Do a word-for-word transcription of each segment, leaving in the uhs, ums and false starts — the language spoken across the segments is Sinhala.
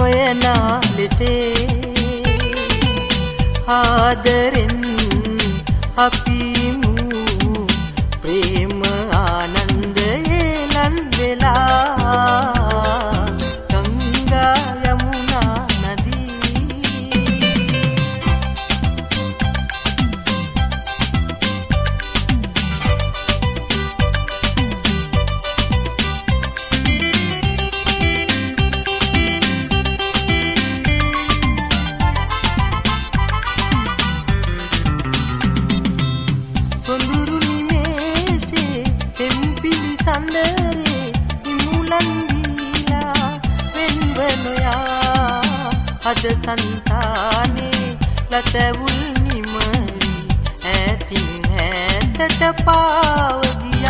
නොයනා ලෙසේ ආදරෙන් අපි මු ප්‍රේම ආනන්දයේ ලන් වෙලා ගංගා යමුනා නදී සොඳුරු නිමේෂේ තෙම්පිලි සඳරේ ඉමුලන් දීලා වෙන්වනොයා අද සන්තානේ ලතැවුල් නිමරි ඈතින් ඈතට පාව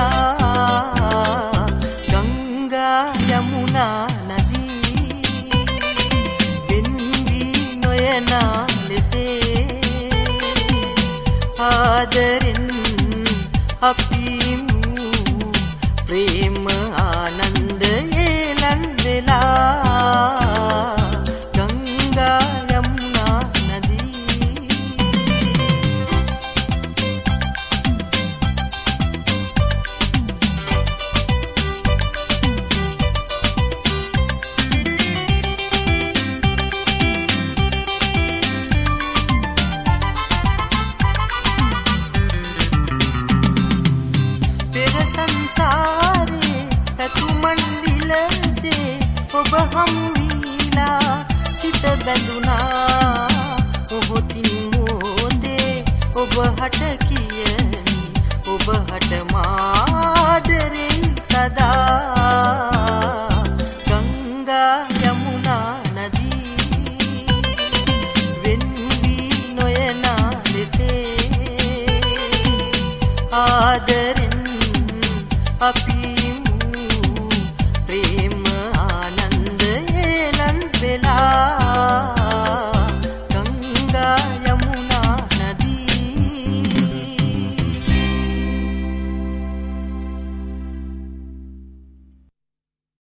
ගියා ගංගා යමුනා නදී වෙන්වී නොයනා ලෙසේ ආදරෙන් අපි මු ප්‍රේම ආනන්දයේ ලන් වෙලා ගංගා යමුනා නදී පෙර සංසාරේ පැතුමන් විලසේ ඔබ හමු වීලා සිත බැඳුනා ඔබතින් මොහොතේ ඔබ හට කියමි ඔබ හට මාදරේ සදා